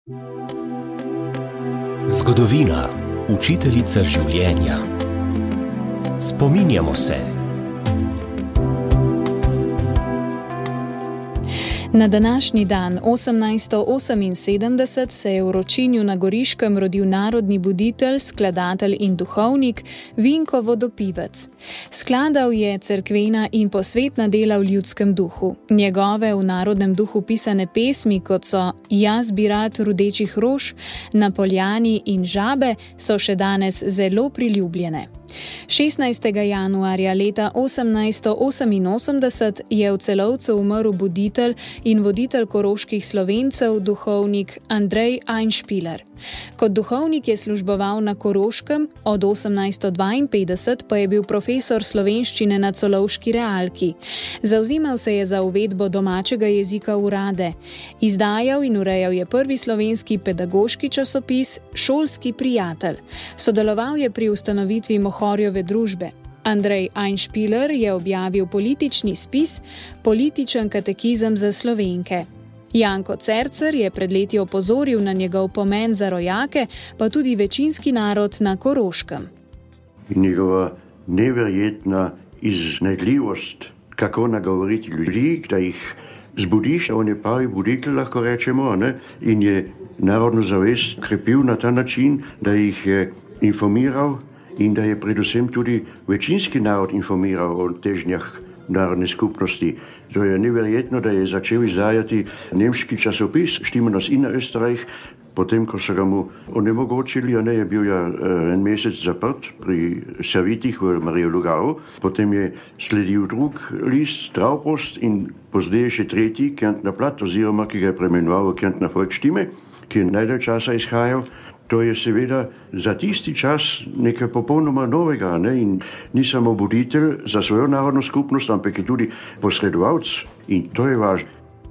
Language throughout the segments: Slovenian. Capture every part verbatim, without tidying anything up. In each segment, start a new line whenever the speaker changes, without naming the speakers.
Zgodovina, učiteljica življenja. Spominjamo se.
Na današnji dan, osemnajststo oseminsedemdeset, se je v Ročinju na Goriškem rodil narodni buditelj, skladatelj in duhovnik Vinko Vodopivec. Skladal je cerkvena in posvetna dela v ljudskem duhu. Njegove v narodnem duhu pisane pesmi, kot so Jaz bi rad rudečih rož, Na poljani in Žabe, so še danes zelo priljubljene. šestnajstega januarja leta osemnajststo oseminosemdeset je v Celovcu umrl buditelj in voditelj koroških Slovencev, duhovnik Andrej Einšpiler. Kot duhovnik je služboval na Koroškem, od osemnajststo dvainpetdeset pa je bil profesor slovenščine na Celovški realki. Zavzemal se je za uvedbo domačega jezika v urade. Izdajal in urejal je prvi slovenski pedagoški časopis Šolski prijatelj. Sodeloval je pri ustanovitvi Mohorjeve družbe. Andrej Einšpiler je objavil politični spis Političen katekizem za Slovenke. Janko Cercer je pred leti opozoril na njegov pomen za rojake, pa tudi večinski narod na Koroškem.
Njegova neverjetna iznajdljivost, kako nagovoriti ljudi, da jih zbudiš, on je pravi buditelj, lahko rečemo, ne? In je narodno zavest krepil na ta način, da jih je informiral in da je predvsem tudi večinski narod informiral o težnjah narodne skupnosti. To je neverjetno, da je začel izdajati nemški časopis Stimmen aus Innerösterreich, potem, ko so ga mu onemogočili, a ne, je bil ja en mesec zaprt pri Savitih v Marijo Lugao, potem je sledil drug list, Traupost, in pozneje še tretji, Kärntner Blatt, oziroma ki ga je preimenoval v Kärntner Volksstimme, ki je najdalj časa izhajal. To je seveda za tisti čas nekaj popolnoma novega, ne? In ni samo buditelj za svojo narodno skupnost, ampak je tudi posredovalec, in to je važno.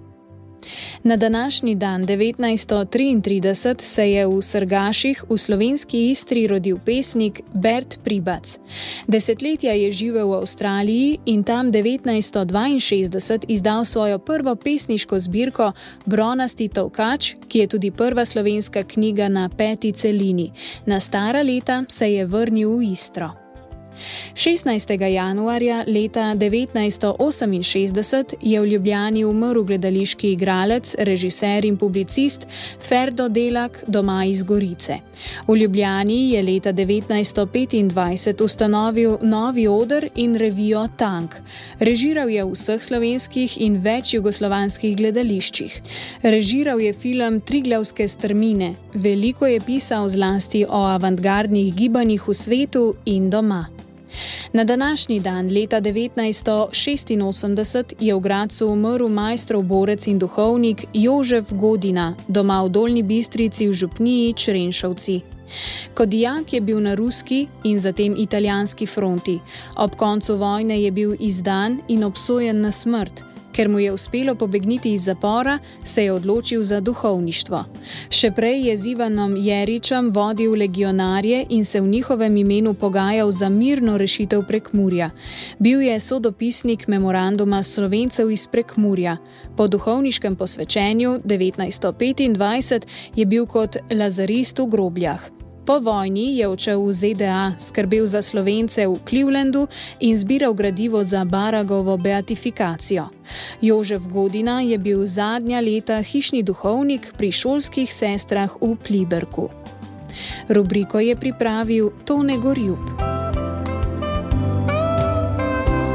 Na današnji dan, devetnajststo triintrideset, se je v Srgaših v slovenski Istri rodil pesnik Bert Pribac. Desetletja je živel v Avstraliji in tam devetnajststo dvainšestdeset izdal svojo prvo pesniško zbirko Bronasti tolkač, ki je tudi prva slovenska knjiga na peti celini. Na stara leta se je vrnil v Istro. šestnajstega januarja leta devetnajststo oseminšestdeset je v Ljubljani umrl gledališki igralec, režiser in publicist Ferdo Delak, doma iz Gorice. V Ljubljani je leta devetnajststo petindvajset ustanovil novi oder in revijo Tank. Režiral je v vseh slovenskih in več jugoslovanskih gledališčih. Režiral je film Triglavske strmine. Veliko je pisal zlasti o avantgardnih gibanjih v svetu in doma. Na današnji dan, leta devetnajststo šestinosemdeset, je v Gradcu umrl majstrov borec in duhovnik Jožef Godina, doma v Dolnji Bistrici v župniji Črenšovci. Kot dijak je bil na ruski in zatem italijanski fronti. Ob koncu vojne je bil izdan in obsojen na smrt. Ker mu je uspelo pobegniti iz zapora, se je odločil za duhovništvo. Še prej je z Ivanom Jeričem vodil legionarje in se v njihovem imenu pogajal za mirno rešitev Prekmurja. Bil je sodopisnik memoranduma Slovencev iz Prekmurja. Po duhovniškem posvečenju devetnajststo petindvajset je bil kot lazarist v grobljah. Po vojni je odšel v Z D A, skrbel za Slovence v Clevelandu in zbiral gradivo za Baragovo beatifikacijo. Jožef Godina je bil zadnja leta hišni duhovnik pri šolskih sestrah v Pliberku. Rubriko je pripravil Tone Gorjup.